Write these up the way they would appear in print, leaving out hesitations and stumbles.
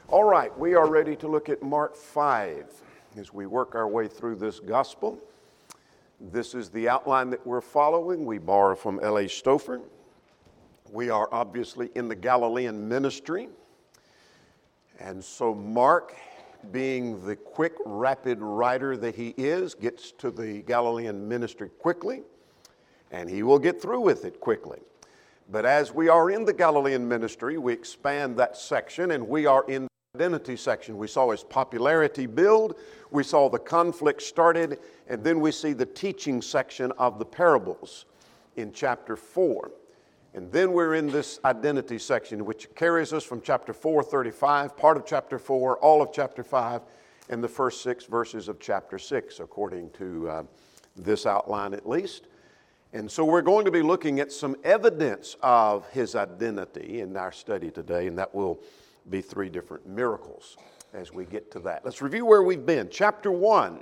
All right, we are ready to look at Mark 5 as we work our way through this gospel. This is the outline that we're following. We borrow from L.A. Stouffer. We are obviously in the Galilean ministry. And so Mark, being the quick, rapid writer that he is, gets to the Galilean ministry quickly, and he will get through with it quickly. But as we are in the Galilean ministry, we expand that section, and we are in the identity section. We saw his popularity build, we saw the conflict started, and then we see the teaching section of the parables in chapter 4. And then we're in this identity section, which carries us from chapter 4:35, part of chapter 4, all of chapter 5, and the first 6 verses of chapter 6, according to this outline at least. And so we're going to be looking at some evidence of his identity in our study today, and that will be 3 different miracles as we get to that. Let's review where we've been. Chapter 1.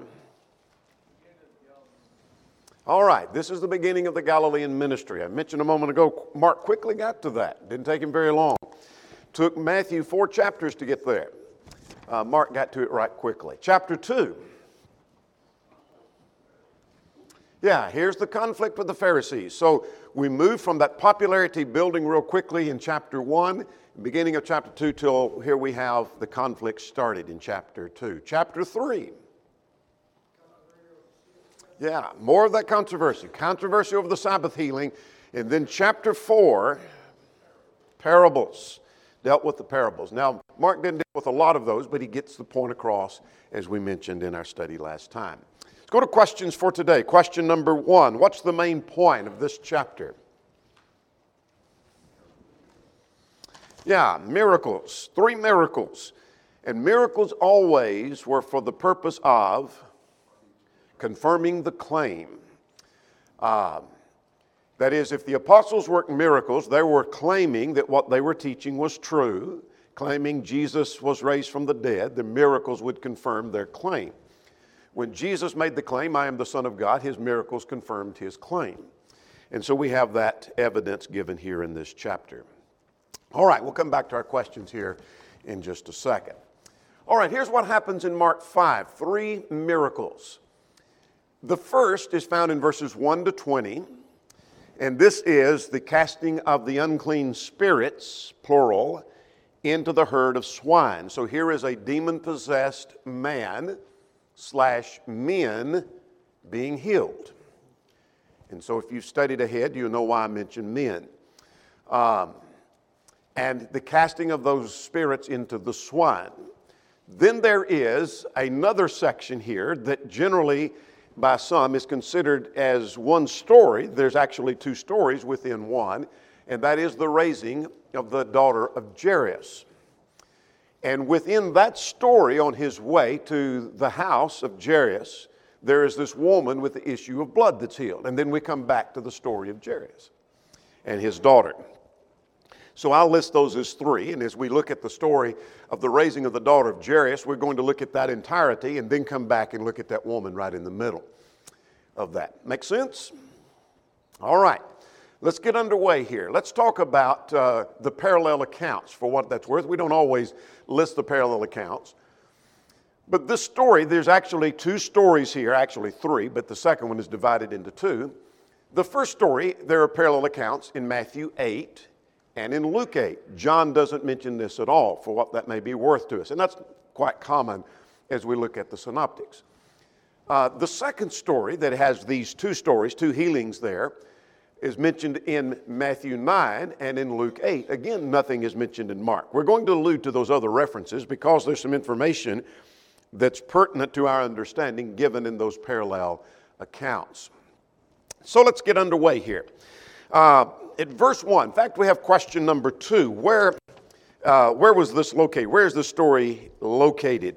All right, this is the beginning of the Galilean ministry. I mentioned a moment ago, Mark quickly got to that. Didn't take him very long. Took Matthew 4 chapters to get there. Mark got to it right quickly. Chapter 2. Yeah, here's the conflict with the Pharisees. So we move from that popularity building real quickly in chapter 1, beginning of chapter 2, till here we have the conflict started in chapter 2. Chapter 3. Yeah, more of that controversy. Controversy over the Sabbath healing. And then chapter 4, parables. Dealt with the parables. Now, Mark didn't deal with a lot of those, but he gets the point across, as we mentioned in our study last time. Let's go to questions for today. Question number 1. What's the main point of this chapter? Yeah, miracles. 3 miracles. And miracles always were for the purpose of confirming the claim. That is, if the apostles worked miracles, they were claiming that what they were teaching was true, claiming Jesus was raised from the dead. The miracles would confirm their claim. When Jesus made the claim, I am the Son of God, his miracles confirmed his claim. And so we have that evidence given here in this chapter. All right, we'll come back to our questions here in just a second. All right, here's what happens in Mark 5, 3 miracles. The first is found in verses 1 to 20, and this is the casting of the unclean spirits, plural, into the herd of swine. So here is a demon-possessed man / men being healed. And so if you've studied ahead, you know why I mentioned men. And the casting of those spirits into the swine. Then there is another section here that generally by some is considered as one story. There's actually 2 stories within one, and that is the raising of the daughter of Jairus. And within that story, on his way to the house of Jairus, there is this woman with the issue of blood that's healed. And then we come back to the story of Jairus and his daughter. So I'll list those as 3, and as we look at the story of the raising of the daughter of Jairus, we're going to look at that entirety and then come back and look at that woman right in the middle of that. Make sense? All right, let's get underway here. Let's talk about the parallel accounts for what that's worth. We don't always list the parallel accounts. But this story, there's actually 2 stories here, actually 3, but the second one is divided into 2. The first story, there are parallel accounts in Matthew 8 and in Luke 8. John doesn't mention this at all for what that may be worth to us. And that's quite common as we look at the synoptics. The second story that has these 2 stories, 2 healings there, is mentioned in Matthew 9 and in Luke 8. Again, nothing is mentioned in Mark. We're going to allude to those other references because there's some information that's pertinent to our understanding given in those parallel accounts. So let's get underway here. At verse 1, in fact, we have question number 2. Where was this located? Where is this story located?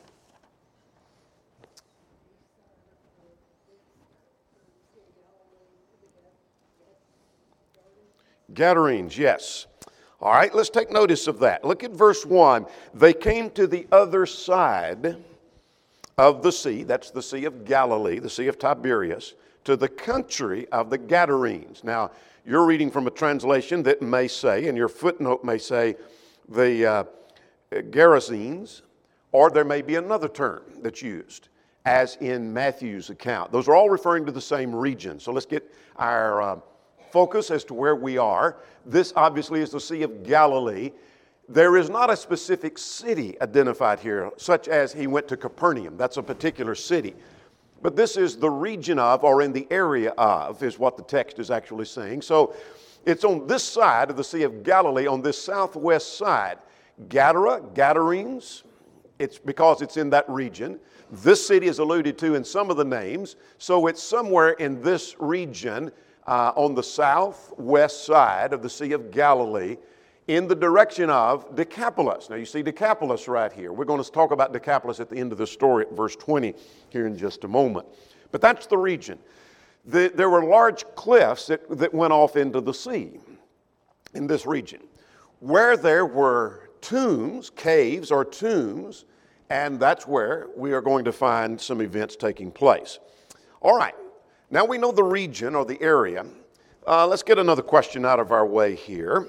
Gadarenes, yes. All right, let's take notice of that. Look at verse 1. They came to the other side of the sea, that's the Sea of Galilee, the Sea of Tiberias, to the country of the Gadarenes. Now, you're reading from a translation that may say, and your footnote may say, the Gerasenes, or there may be another term that's used, as in Matthew's account. Those are all referring to the same region. So let's get our focus as to where we are. This obviously is the Sea of Galilee. There is not a specific city identified here, such as he went to Capernaum. That's a particular city. But this is the region of, or in the area of, is what the text is actually saying. So it's on this side of the Sea of Galilee, on this southwest side. Gadara, Gadarenes, it's because it's in that region. This city is alluded to in some of the names. So it's somewhere in this region on the southwest side of the Sea of Galilee, in the direction of Decapolis. Now you see Decapolis right here. We're going to talk about Decapolis at the end of the story at verse 20 here in just a moment. But that's the region. There were large cliffs that went off into the sea in this region, where there were tombs, caves or tombs, and that's where we are going to find some events taking place. All right, now we know the region or the area. Let's get another question out of our way here.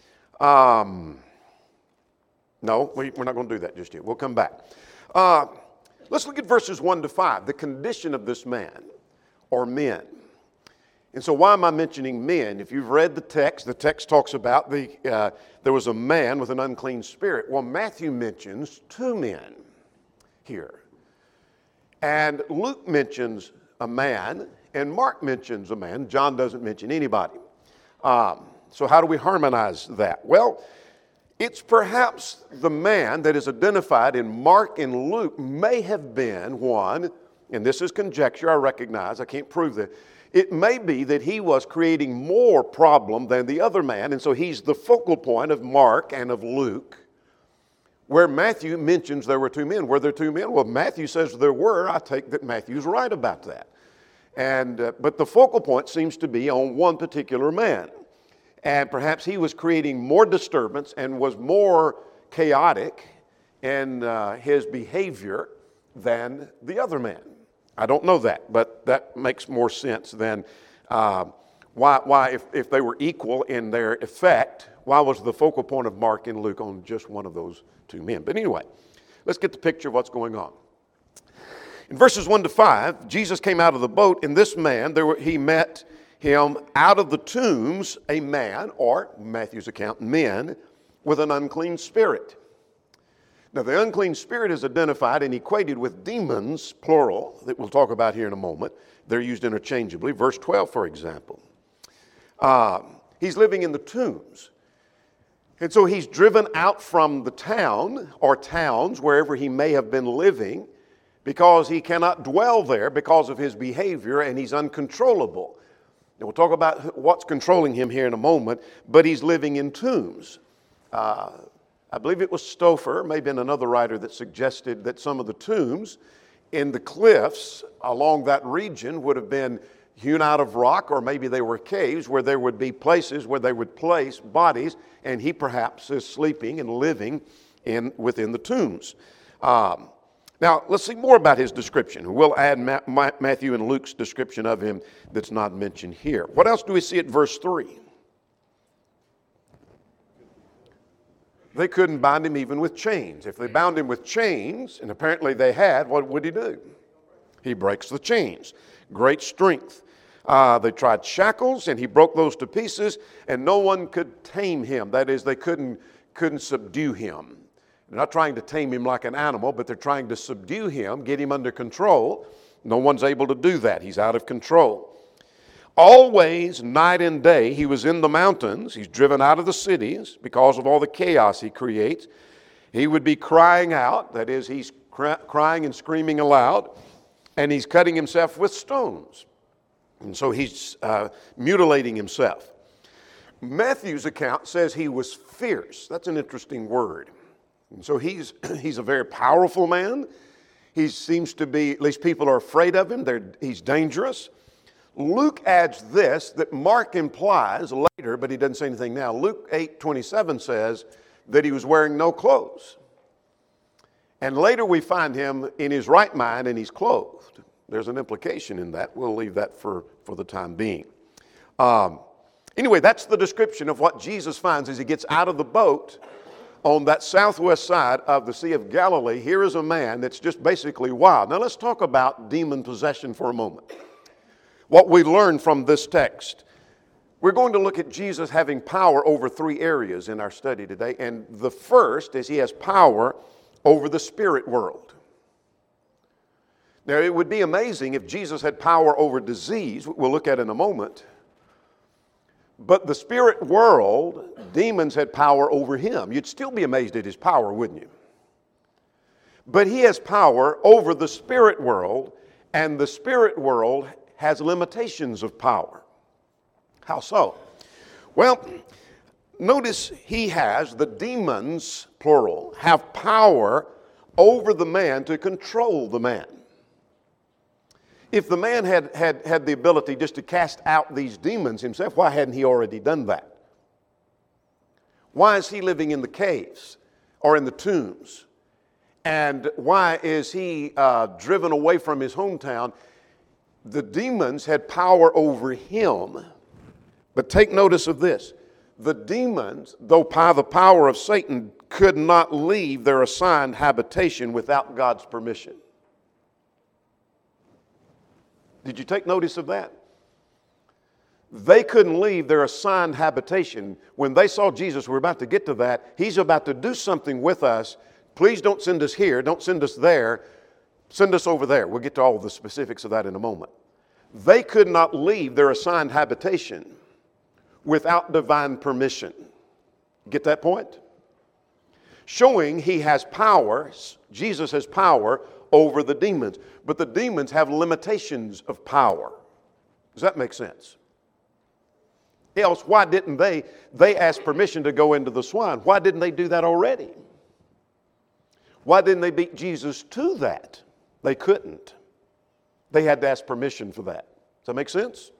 No, we're not going to do that just yet. We'll come back. Let's look at verses 1 to 5, the condition of this man or men. And so why am I mentioning men? If you've read the text talks about there was a man with an unclean spirit. Well, Matthew mentions two men here. And Luke mentions a man, and Mark mentions a man. John doesn't mention anybody. So how do we harmonize that? Well, it's perhaps the man that is identified in Mark and Luke may have been one, and this is conjecture, I recognize, I can't prove that. It may be that he was creating more problem than the other man, and so he's the focal point of Mark and of Luke, where Matthew mentions there were two men. Were there two men? Well, Matthew says there were. I take that Matthew's right about that. But the focal point seems to be on one particular man. And perhaps he was creating more disturbance and was more chaotic in his behavior than the other man. I don't know that, but that makes more sense than why if they were equal in their effect, why was the focal point of Mark and Luke on just one of those two men? But anyway, let's get the picture of what's going on. In verses 1 to 5, Jesus came out of the boat, and this man, he met him out of the tombs, a man, or Matthew's account, men, with an unclean spirit. Now, the unclean spirit is identified and equated with demons, plural, that we'll talk about here in a moment. They're used interchangeably. Verse 12, for example. He's living in the tombs. And so he's driven out from the town or towns, wherever he may have been living, because he cannot dwell there because of his behavior, and he's uncontrollable. And we'll talk about what's controlling him here in a moment, but he's living in tombs. I believe it was Stouffer, maybe another writer, that suggested that some of the tombs in the cliffs along that region would have been hewn out of rock, or maybe they were caves where there would be places where they would place bodies, and he perhaps is sleeping and living within the tombs. Now, let's see more about his description. We'll add Matthew and Luke's description of him that's not mentioned here. What else do we see at verse 3? They couldn't bind him even with chains. If they bound him with chains, and apparently they had, what would he do? He breaks the chains. Great strength. They tried shackles, and he broke those to pieces, and no one could tame him. That is, they couldn't subdue him. They're not trying to tame him like an animal, but they're trying to subdue him, get him under control. No one's able to do that. He's out of control. Always, night and day, he was in the mountains. He's driven out of the cities because of all the chaos he creates. He would be crying out. That is, he's crying and screaming aloud, and he's cutting himself with stones. And so he's mutilating himself. Matthew's account says he was fierce. That's an interesting word. And so he's a very powerful man. He seems to be, at least people are afraid of him. He's dangerous. Luke adds this that Mark implies later, but he doesn't say anything now. Luke 8:27 says that he was wearing no clothes. And later we find him in his right mind and he's clothed. There's an implication in that. We'll leave that for the time being. Anyway, that's the description of what Jesus finds as he gets out of the boat on that southwest side of the Sea of Galilee, here is a man that's just basically wild. Now let's talk about demon possession for a moment. What we learn from this text. We're going to look at Jesus having power over three areas in our study today. And the first is he has power over the spirit world. Now, it would be amazing if Jesus had power over disease, we'll look at in a moment. But the spirit world, demons had power over him. You'd still be amazed at his power, wouldn't you? But he has power over the spirit world, and the spirit world has limitations of power. How so? Well, notice the demons, plural, have power over the man to control the man. If the man had the ability just to cast out these demons himself, why hadn't he already done that? Why is he living in the caves or in the tombs? And why is he driven away from his hometown? The demons had power over him. But take notice of this. The demons, though by the power of Satan, could not leave their assigned habitation without God's permission. Did you take notice of that? They couldn't leave their assigned habitation. When they saw Jesus, we're about to get to that, he's about to do something with us. Please don't send us here, don't send us there, send us over there. We'll get to all the specifics of that in a moment. They could not leave their assigned habitation without divine permission. Get that point? Showing he has power, Jesus has power over the demons. But the demons have limitations of power. Does that make sense? Else, why didn't they asked permission to go into the swine? Why didn't they do that already? Why didn't they beat Jesus to that? They couldn't. They had to ask permission for that. Does that make sense?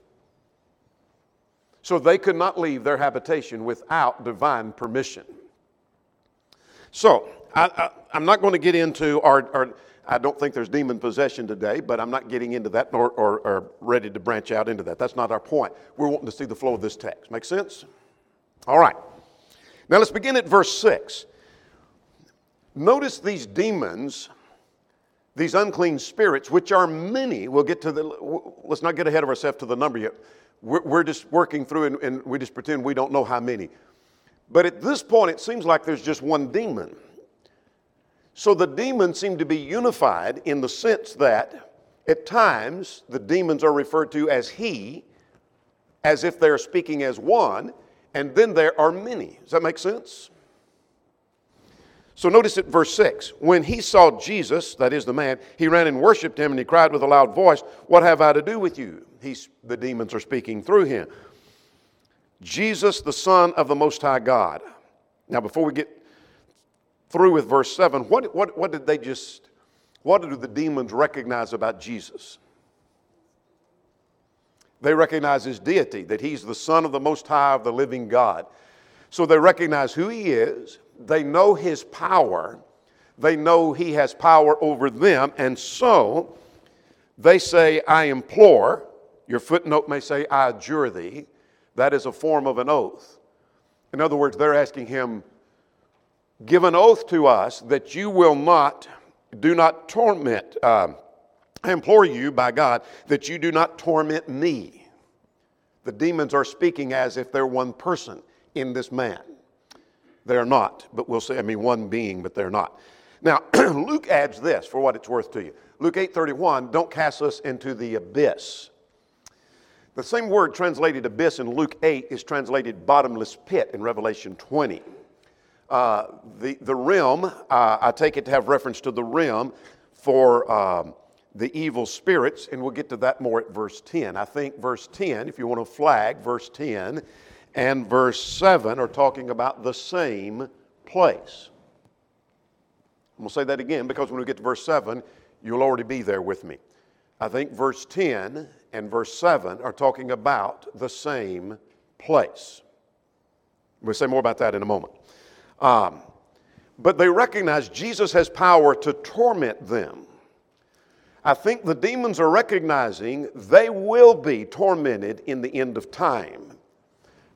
So they could not leave their habitation without divine permission. So, I'm not going to get into I don't think there's demon possession today, but I'm not getting into that or ready to branch out into that. That's not our point. We're wanting to see the flow of this text. Make sense? All right. Now let's begin at verse 6. Notice these demons, these unclean spirits, which are many. We'll get to let's not get ahead of ourselves to the number yet. We're just working through and we just pretend we don't know how many. But at this point, it seems like there's just one demon. So the demons seem to be unified in the sense that at times the demons are referred to as he, as if they're speaking as one, and then there are many. Does that make sense? So notice at verse 6, when he saw Jesus, that is the man, he ran and worshiped him, and he cried with a loud voice, "What have I to do with you?" The demons are speaking through him. Jesus, the Son of the Most High God. Now before we get through with verse 7, what do the demons recognize about Jesus? They recognize his deity, that he's the Son of the Most High of the living God. So they recognize who he is. They know his power. They know he has power over them. And so they say, "I implore." Your footnote may say, "I adjure thee." That is a form of an oath. In other words, they're asking him, "Give an oath to us that you will do not torment. I implore you by God that you do not torment me." The demons are speaking as if they're one person in this man. They're not, but we'll say, one being, but they're not. Now, Luke adds this for what it's worth to you. Luke 8:31, "Don't cast us into the abyss." The same word translated abyss in Luke 8 is translated bottomless pit in Revelation 20. The realm, I take it to have reference to the realm for the evil spirits, and we'll get to that more at verse 10. I think verse 10, if you want to flag, verse 10 and verse 7 are talking about the same place. I'm going to say that again because when we get to verse 7, you'll already be there with me. I think verse 10 and verse 7 are talking about the same place. We'll say more about that in a moment. But they recognize Jesus has power to torment them. I think the demons are recognizing they will be tormented in the end of time.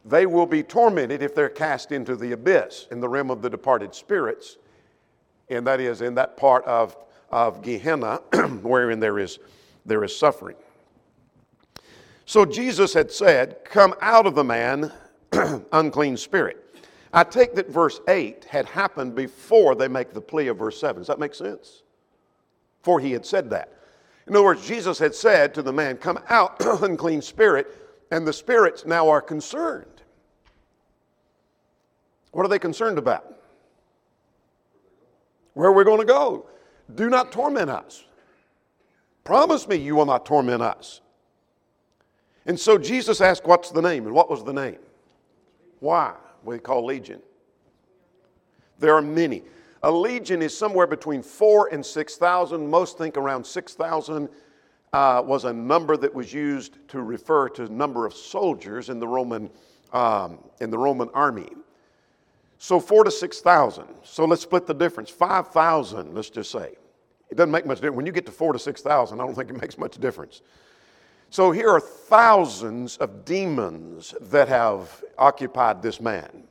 they will be tormented if they're cast into the abyss, in the realm of the departed spirits, and that is in that part of Gehenna wherein there is suffering. So Jesus had said, "Come out of the man, unclean spirit." I take that verse 8 had happened before they make the plea of verse 7. Does that make sense? Before he had said that. In other words, Jesus had said to the man, "Come out, unclean spirit," and the spirits now are concerned. What are they concerned about? Where are we going to go? Do not torment us. Promise me you will not torment us. And so Jesus asked, "What's the name?" And what was the name? Why? We call legion. There are many. A legion is somewhere between 4,000 and 6,000. Most think around 6,000 was a number that was used to refer to the number of soldiers in the Roman army. So 4,000 to 6,000. So let's split the difference. 5,000, let's just say. It doesn't make much difference. When you get to 4,000 to 6,000, I don't think it makes much difference. So here are thousands of demons that have occupied this man.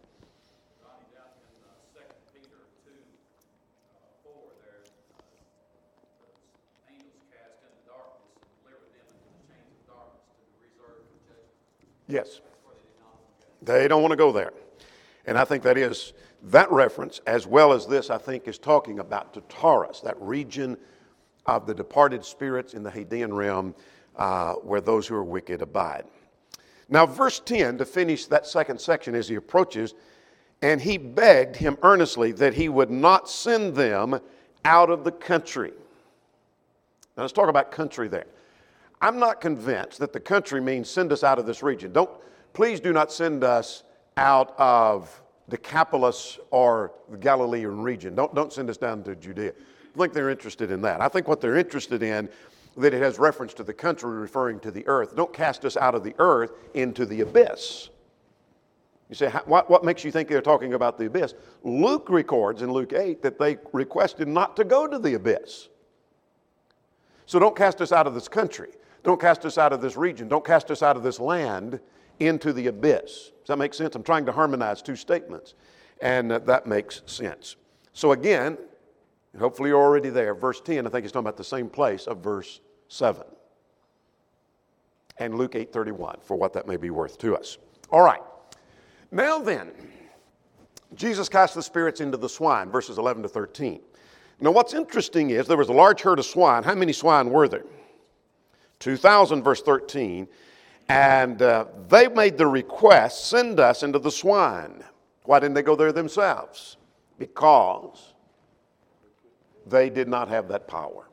Yes. They don't want to go there. And I think that reference, as well as this, I think is talking about Tartarus, that region of the departed spirits in the Hadean realm where those who are wicked abide. Now, verse 10, to finish that second section as he approaches, "And he begged him earnestly that he would not send them out of the country." Now, let's talk about country there. I'm not convinced that the country means send us out of this region. Please do not send us out of Decapolis or the Galilean region. Don't send us down to Judea. I think they're interested in that. I think what they're interested in, that it has reference to the country referring to the earth. Don't cast us out of the earth into the abyss. You say, what makes you think they're talking about the abyss? Luke records in Luke 8 that they requested not to go to the abyss. So don't cast us out of this country. Don't cast us out of this region. Don't cast us out of this land into the abyss. Does that make sense? I'm trying to harmonize two statements, and that makes sense. So again, hopefully you're already there. Verse 10, I think he's talking about the same place of verse 7. And Luke 8:31, for what that may be worth to us. All right. Now then, Jesus cast the spirits into the swine, verses 11 to 13. Now what's interesting is there was a large herd of swine. How many swine were there? 2,000, verse 13. And they made the request, "Send us into the swine." Why didn't they go there themselves? Because they did not have that power.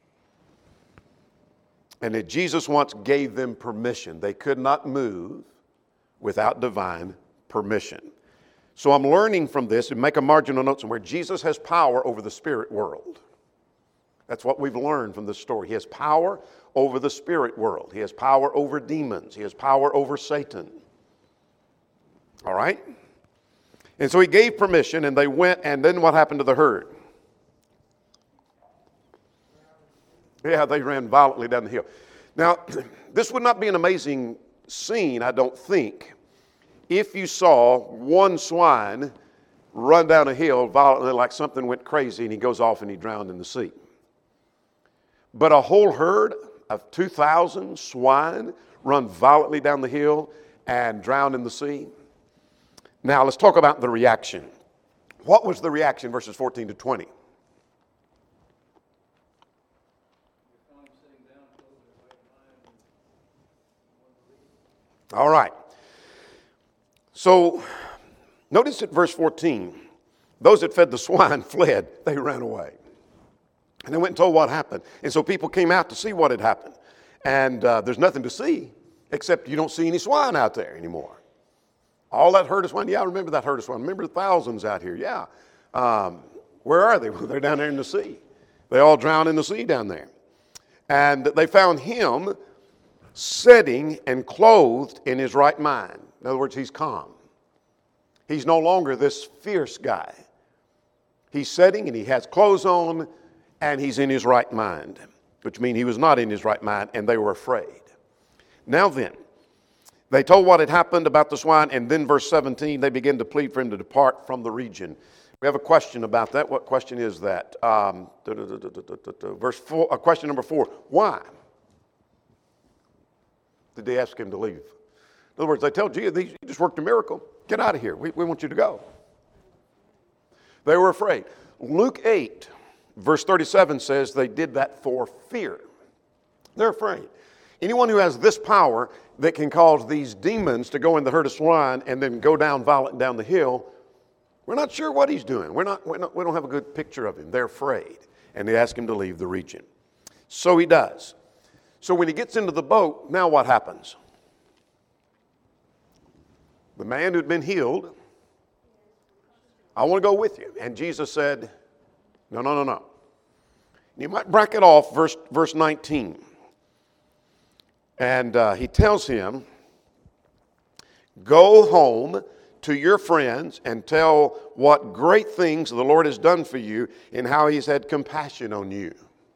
And that Jesus once gave them permission. They could not move without divine permission. So I'm learning from this, and make a marginal note somewhere, Jesus has power over the spirit world. That's what we've learned from this story. He has power over the spirit world. He has power over demons. He has power over Satan. All right? And so he gave permission, and they went, and then what happened to the herd? Yeah, they ran violently down the hill. Now, this would not be an amazing scene, I don't think, if you saw one swine run down a hill violently like something went crazy and he goes off and he drowned in the sea. But a whole herd of 2,000 swine run violently down the hill and drown in the sea. Now let's talk about the reaction. What was the reaction, verses 14 to 20? All right. So notice at verse 14, those that fed the swine fled, they ran away. And they went and told what happened. And so people came out to see what had happened. And there's nothing to see except you don't see any swine out there anymore. All that herd of swine, yeah, I remember that herd of swine. Remember the thousands out here, yeah. Where are they? Well, they're down there in the sea. They all drowned in the sea down there. And they found him sitting and clothed in his right mind. In other words, he's calm. He's no longer this fierce guy. He's sitting and he has clothes on and he's in his right mind, which means he was not in his right mind and they were afraid. Now then, They told what had happened about the swine, and then verse 17, they begin to plead for him to depart from the region. We have a question about that. What question is that? Verse 4, question number 4. Why did they ask him to leave? In other words, they tell Jesus, you just worked a miracle. Get out of here. We want you to go. They were afraid. Luke 8, verse 37 says they did that for fear. They're afraid. Anyone who has this power that can cause these demons to go in the herd of swine and then go down violent down the hill, we're not sure what he's doing. We don't have a good picture of him. They're afraid. And they ask him to leave the region. So he does. So when he gets into the boat, now what happens? The man who'd been healed, I want to go with you. And Jesus said, no. You might bracket off verse 19. And he tells him, go home to your friends and tell what great things the Lord has done for you and how he's had compassion on you.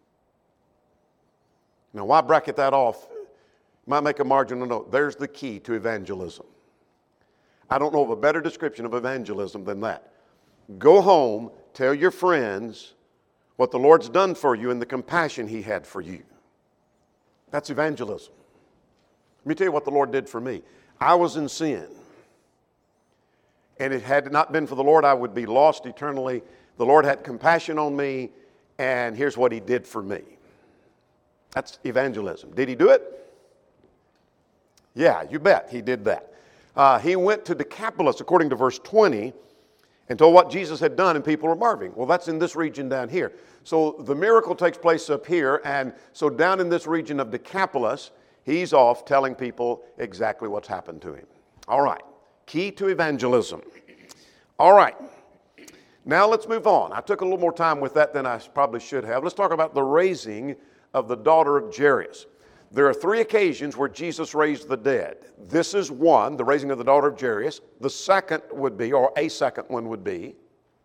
Now, why bracket that off? Might make a marginal note. There's the key to evangelism. I don't know of a better description of evangelism than that. Go home, tell your friends what the Lord's done for you and the compassion he had for you. That's evangelism. Let me tell you what the Lord did for me. I was in sin. And it had not been for the Lord, I would be lost eternally. The Lord had compassion on me, and here's what he did for me. That's evangelism. Did he do it? Yeah, you bet he did that. He went to Decapolis, according to verse 20, and told what Jesus had done, and people were marveling. Well, that's in this region down here. So the miracle takes place up here, and so down in this region of Decapolis, he's off telling people exactly what's happened to him. All right. Key to evangelism. All right. Now let's move on. I took a little more time with that than I probably should have. Let's talk about the raising of the daughter of Jairus. There are 3 occasions where Jesus raised the dead. This is one, the raising of the daughter of Jairus. The second would be, or a second one would be,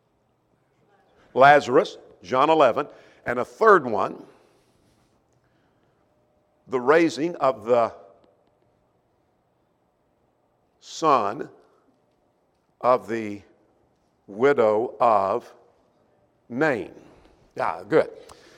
Lazarus, John 11. And a third one, the raising of the son of the widow of Nain. Yeah, good.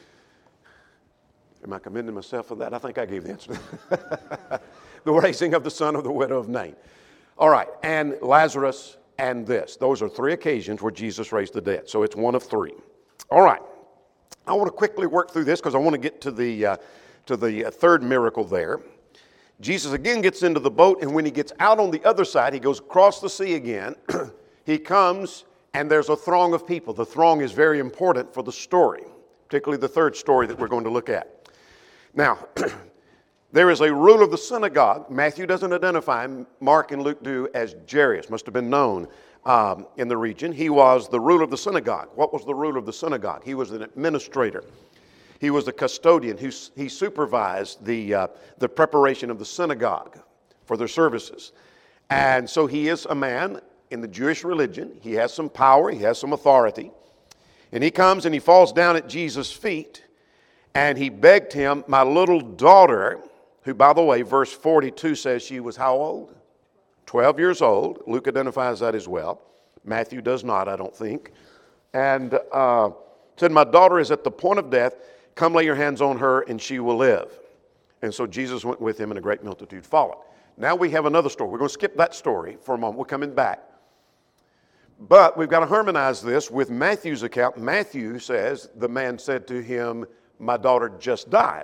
Am I commending myself for that? I think I gave the answer. The raising of the son of the widow of Nain. All right, and Lazarus and this. Those are 3 occasions where Jesus raised the dead. So it's one of 3. All right. I want to quickly work through this because I want to get to the third miracle there. Jesus again gets into the boat, and when he gets out on the other side, he goes across the sea again. He comes, and there's a throng of people. The throng is very important for the story, particularly the third story that we're going to look at. Now, there is a ruler of the synagogue. Matthew doesn't identify him. Mark and Luke do, as Jairus. Must have been known in the region. He was the ruler of the synagogue. What was the ruler of the synagogue? He was an administrator. He was the custodian. He supervised the preparation of the synagogue for their services. And so he is a man in the Jewish religion. He has some power. He has some authority. And he comes and he falls down at Jesus' feet. And he begged him, my little daughter, who, by the way, verse 42 says she was how old? 12 years old. Luke identifies that as well. Matthew does not, I don't think. And said, my daughter is at the point of death. Come lay your hands on her and she will live. And so Jesus went with him and a great multitude followed. Now we have another story. We're going to skip that story for a moment. We're coming back. But we've got to harmonize this with Matthew's account. Matthew says, the man said to him, my daughter just died.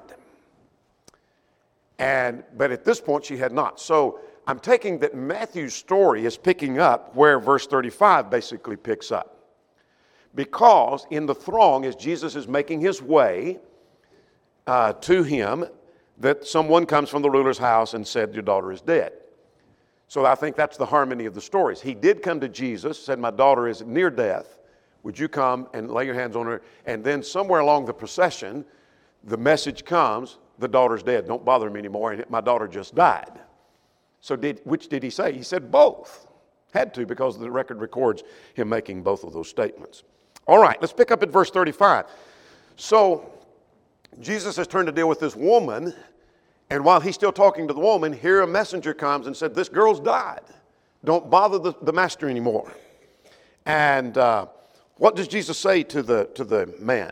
But at this point she had not. So I'm taking that Matthew's story is picking up where verse 35 basically picks up. Because in the throng, as Jesus is making his way to him, that someone comes from the ruler's house and said, your daughter is dead. So I think that's the harmony of the stories. He did come to Jesus, said, my daughter is near death. Would you come and lay your hands on her? And then somewhere along the procession, the message comes, the daughter's dead. Don't bother me anymore. And my daughter just died. So which did he say? He said both. Had to, because the record records him making both of those statements. All right, let's pick up at verse 35. So Jesus has turned to deal with this woman, And while he's still talking to the woman, here a messenger comes and said, this girl's died. Don't bother the master anymore. And what does Jesus say to the man?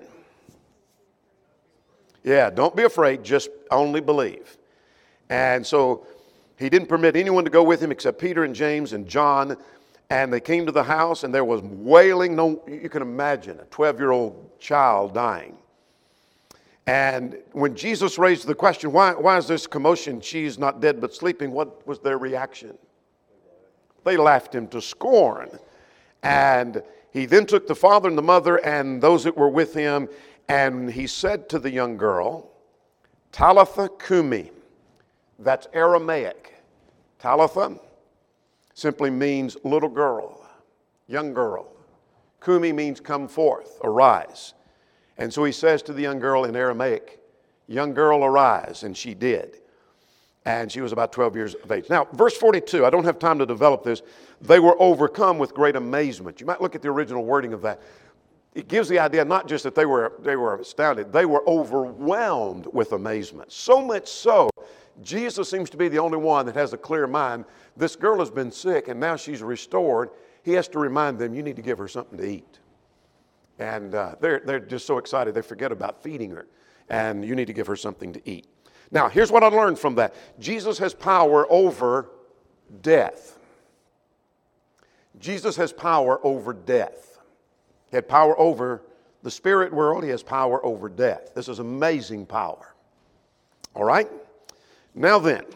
Yeah, don't be afraid, just only believe. And so he didn't permit anyone to go with him except Peter and James and John. And they came to the house, and there was wailing. No, you can imagine a 12-year-old child dying. And when Jesus raised the question, why is this commotion? She's not dead but sleeping. What was their reaction? They laughed him to scorn. And he then took the father and the mother and those that were with him, and he said to the young girl, Talitha Kumi. That's Aramaic. Talitha simply means little girl, young girl. Kumi means come forth, arise. And so he says to the young girl in Aramaic, young girl, arise. And she did. And she was about 12 years of age. Now, verse 42, I don't have time to develop this. They were overcome with great amazement. You might look at the original wording of that. It gives the idea not just that they were astounded, they were overwhelmed with amazement. So much so, Jesus seems to be the only one that has a clear mind. This girl has been sick and now she's restored. He has to remind them, you need to give her something to eat. And they're just so excited they forget about feeding her. And you need to give her something to eat. Now, here's what I learned from that. Jesus has power over death. Jesus has power over death. He had power over the spirit world. He has power over death. This is amazing power. All right? Now then,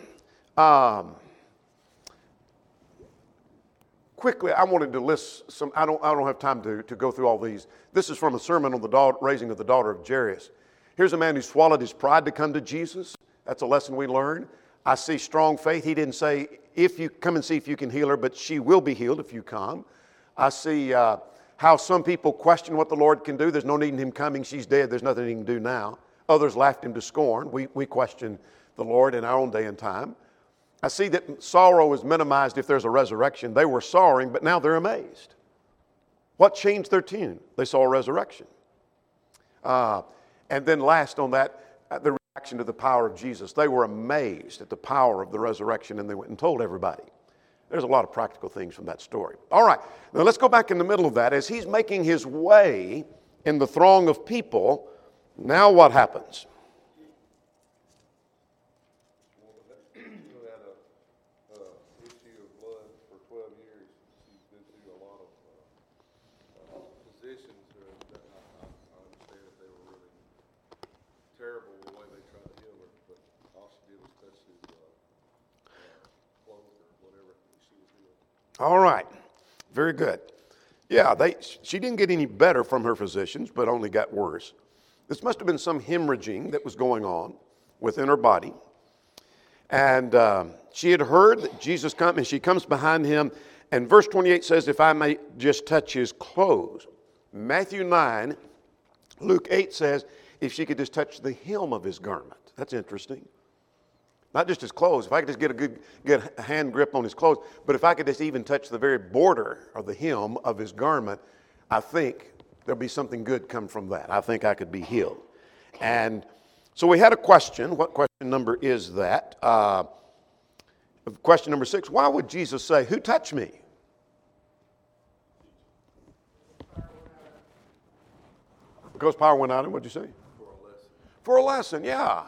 quickly, I wanted to list some. I don't have time to go through all these. This is from a sermon on the raising of the daughter of Jairus. Here's a man who swallowed his pride to come to Jesus. That's a lesson we learn. I see strong faith. He didn't say, if you come and see if you can heal her, but she will be healed if you come. I see how some people question what the Lord can do. There's no need in him coming. She's dead. There's nothing he can do now. Others laughed him to scorn. We question the Lord in our own day and time. I see that sorrow is minimized if there's a resurrection. They were sorrowing, but now they're amazed. What changed their tune? They saw a resurrection. And then last on that, the reaction to the power of Jesus. They were amazed at the power of the resurrection, and they went and told everybody. There's a lot of practical things from that story. All right, now let's go back in the middle of that. As he's making his way in the throng of people, now what happens? All right, very good. Yeah, she didn't get any better from her physicians, but only got worse. This must have been some hemorrhaging that was going on within her body. And she had heard that Jesus come, and she comes behind him. And verse 28 says, if I may just touch his clothes. Matthew 9, Luke 8 says, if she could just touch the hem of his garment. That's interesting. Not just his clothes. If I could just get a good hand grip on his clothes, but if I could just even touch the very border or the hem of his garment, I think there'll be something good come from that. I think I could be healed. And so we had a question. What question number is that? Question number 6. Why would Jesus say, who touched me? Because power went out of him, what'd you say? For a lesson, yeah.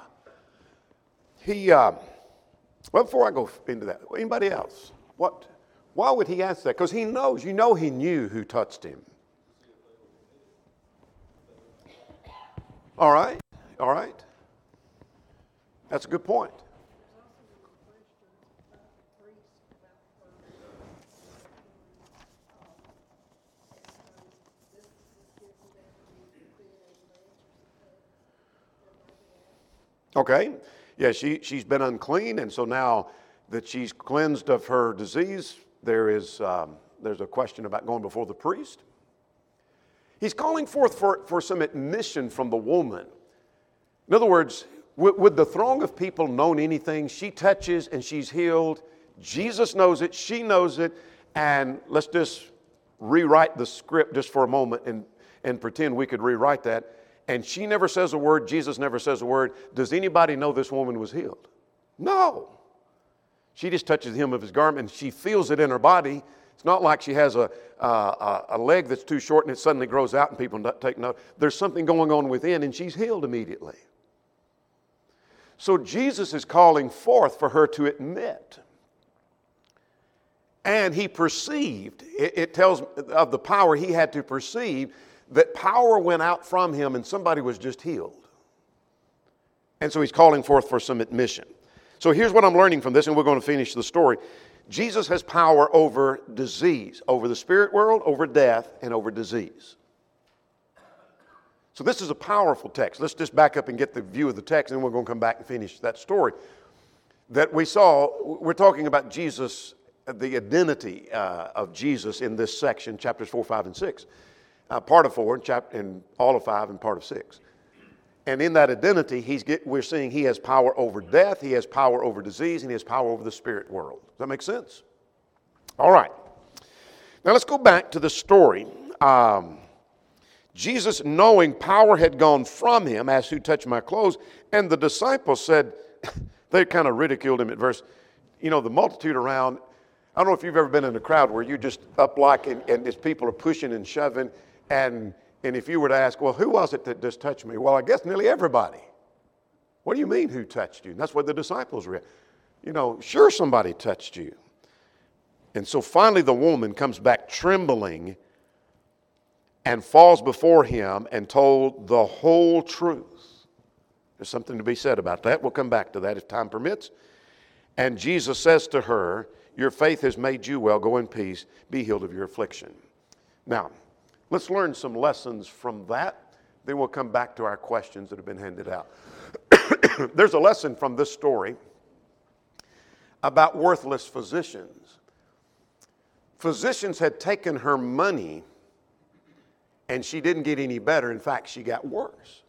Well, before I go into that, anybody else? Why would he ask that? Because he knows, he knew who touched him. All right. That's a good point. Okay. Yeah, she's been unclean, and so now that she's cleansed of her disease, there's a question about going before the priest. He's calling forth for some admission from the woman. In other words, would the throng of people known anything? She touches and she's healed. Jesus knows it, she knows it, and let's just rewrite the script just for a moment and pretend we could rewrite that. And she never says a word, Jesus never says a word. Does anybody know this woman was healed? No. She just touches the hem of his garment and she feels it in her body. It's not like she has a leg that's too short and it suddenly grows out and people take note. There's something going on within and she's healed immediately. So Jesus is calling forth for her to admit. And he perceived, it tells of the power he had to perceive, that power went out from him and somebody was just healed. And so he's calling forth for some admission. So here's what I'm learning from this, and we're going to finish the story. Jesus has power over disease, over the spirit world, over death, and over disease. So this is a powerful text. Let's just back up and get the view of the text, and then we're going to come back and finish that story. That we saw, we're talking about Jesus, the identity of Jesus in this section, chapters 4, 5, and 6. Part of 4, and all of 5, and part of 6. And in that identity, we're seeing he has power over death, he has power over disease, and he has power over the spirit world. Does that make sense? All right. Now let's go back to the story. Jesus, knowing power had gone from him, asked, "Who touched my clothes?" And the disciples said, they kind of ridiculed him at verse, the multitude around. I don't know if you've ever been in a crowd where you just up like, and these people are pushing and shoving, and if you were to ask, well, who was it that just touched me? Well, I guess nearly everybody. What do you mean, who touched you? And that's what the disciples read. Sure somebody touched you. And so finally the woman comes back trembling and falls before him and told the whole truth. There's something to be said about that. We'll come back to that if time permits. And Jesus says to her, "Your faith has made you well. Go in peace. Be healed of your affliction." Now, let's learn some lessons from that. Then we'll come back to our questions that have been handed out. There's a lesson from this story about worthless physicians. Physicians had taken her money and she didn't get any better. In fact, she got worse.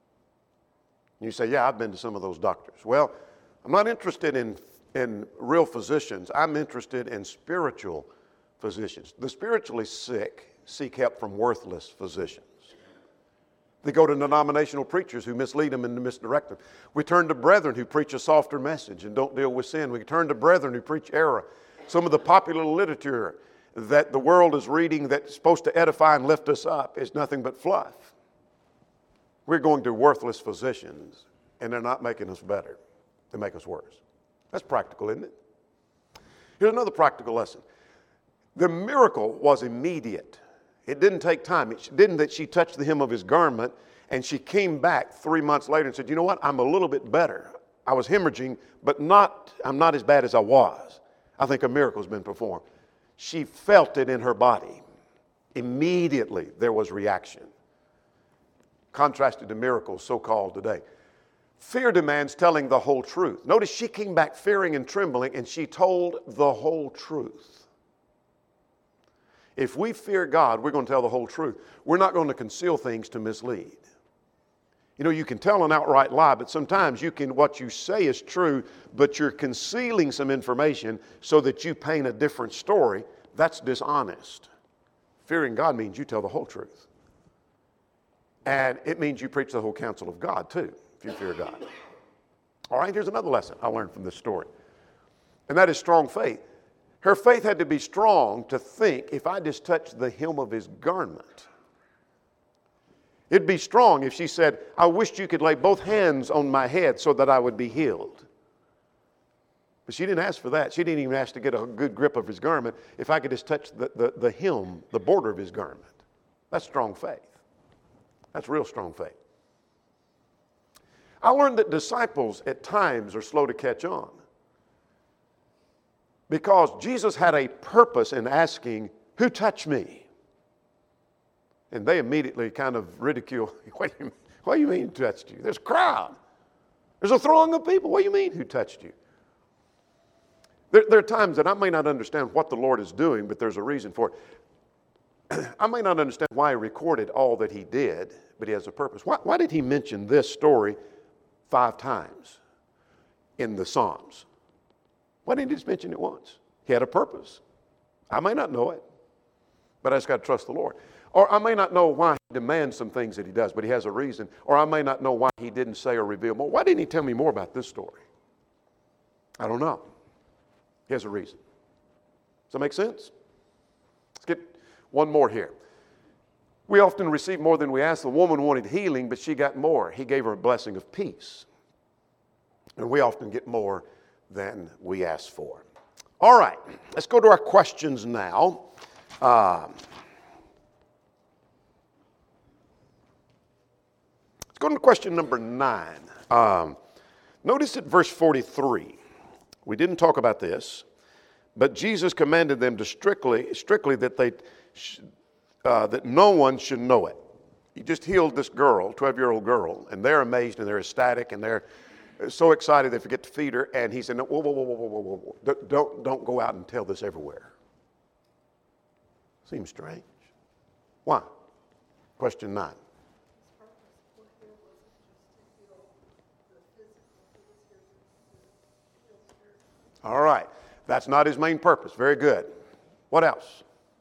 You say, yeah, I've been to some of those doctors. Well, I'm not interested in real physicians. I'm interested in spiritual physicians. The spiritually sick seek help from worthless physicians. They go to denominational preachers who mislead them and misdirect them. We turn to brethren who preach a softer message and don't deal with sin. We turn to brethren who preach error. Some of the popular literature that the world is reading that's supposed to edify and lift us up is nothing but fluff. We're going to worthless physicians, and they're not making us better. They make us worse. That's practical, isn't it? Here's another practical lesson. The miracle was immediate. It didn't take time. It didn't that she touched the hem of his garment and she came back 3 months later and said, you know what, I'm a little bit better. I was hemorrhaging, but I'm not as bad as I was. I think a miracle's been performed. She felt it in her body. Immediately there was reaction. Contrasted to miracles so-called today. Fear demands telling the whole truth. Notice she came back fearing and trembling and she told the whole truth. If we fear God, we're going to tell the whole truth. We're not going to conceal things to mislead. You can tell an outright lie, but sometimes what you say is true, but you're concealing some information so that you paint a different story. That's dishonest. Fearing God means you tell the whole truth. And it means you preach the whole counsel of God too, if you fear God. All right, here's another lesson I learned from this story. And that is strong faith. Her faith had to be strong to think, if I just touch the hem of his garment. It'd be strong if she said, I wished you could lay both hands on my head so that I would be healed. But she didn't ask for that. She didn't even ask to get a good grip of his garment. If I could just touch the hem, the border of his garment. That's strong faith. That's real strong faith. I learned that disciples at times are slow to catch on. Because Jesus had a purpose in asking, who touched me? And they immediately kind of ridicule, what do you mean who touched you? There's a crowd. There's a throng of people. What do you mean who touched you? There are times that I may not understand what the Lord is doing, but there's a reason for it. I may not understand why he recorded all that he did, but he has a purpose. Why did he mention this story 5 times in the Psalms? Why didn't he just mention it once? He had a purpose. I may not know it, but I just got to trust the Lord. Or I may not know why he demands some things that he does, but he has a reason. Or I may not know why he didn't say or reveal more. Why didn't he tell me more about this story? I don't know. He has a reason. Does that make sense? Let's get one more here. We often receive more than we ask. The woman wanted healing, but she got more. He gave her a blessing of peace. And we often get more than we ask for. All right, let's go to our questions now. Let's go to question number 9. Notice at verse 43. We didn't talk about this, but Jesus commanded them to strictly that that no one should know it. He just healed this girl, 12-year-old girl, and they're amazed and they're ecstatic and they're so excited they forget to feed her. And he said, "No, whoa. Don't go out and tell this everywhere." Seems strange. Why? Question 9. All right. That's not his main purpose. Very good. What else?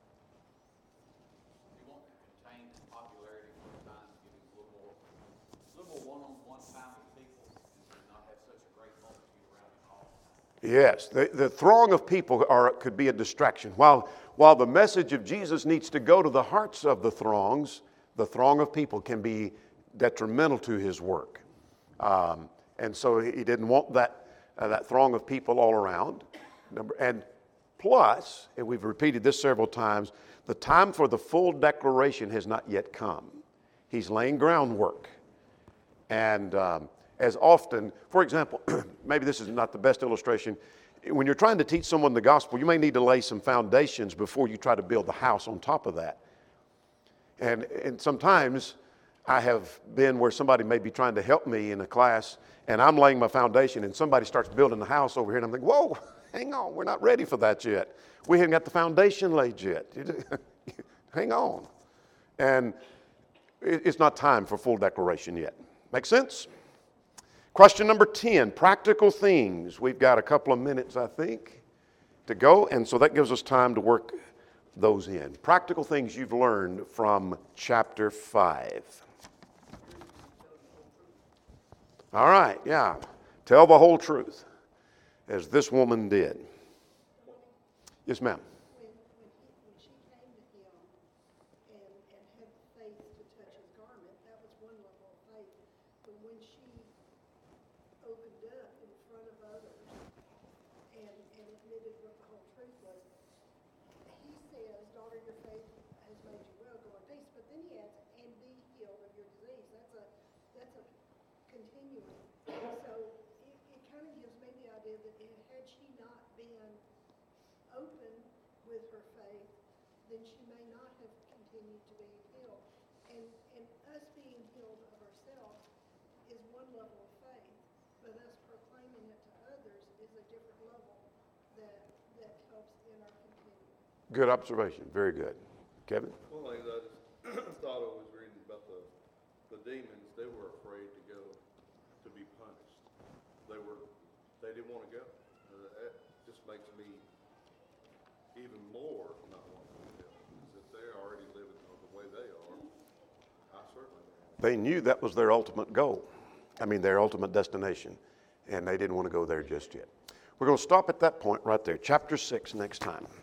He wants to contain his popularity for a time, give him a little more one-on-one time with people, and not have such a great multitude around him all the time. Yes, the throng of people could be a distraction. While the message of Jesus needs to go to the hearts of the throng of people can be detrimental to his work. And so he didn't want that throng of people all around. And plus, and we've repeated this several times, the time for the full declaration has not yet come. He's laying groundwork. And as often, for example, maybe this is not the best illustration. When you're trying to teach someone the gospel, you may need to lay some foundations before you try to build the house on top of that. And sometimes I have been where somebody may be trying to help me in a class, and I'm laying my foundation, and somebody starts building the house over here, and I'm thinking, whoa, hang on, we're not ready for that yet. We haven't got the foundation laid yet. Hang on. And it's not time for full declaration yet. Make sense? Question number 10, practical things. We've got a couple of minutes, I think, to go, and so that gives us time to work those in. Practical things you've learned from chapter 5. All right, yeah. Tell the whole truth, as this woman did. Yes, ma'am. When she came to him and had faith to touch his garment, that was one level of faith. But when she opened up in front of others and admitted what the whole truth was, he says, "Daughter, your faith has made you well. Go in peace." But then he adds, "And be healed of your disease." That's a continuum. So it kind of gives me the idea that had she not been open with her faith, then she may not have continued to be healed. And us being healed of ourselves is one level of faith, but us proclaiming it to others is a different level that helps in our continuum. Good observation. Very good. Kevin? One thing that I just thought I was reading about the demons, they were afraid to go to be punished. They didn't want to go. That just makes me even more not want to go. Because if they're already living the way they are, I certainly am. They knew that was their ultimate goal. Their ultimate destination. And they didn't want to go there just yet. We're going to stop at that point right there. Chapter 6 next time.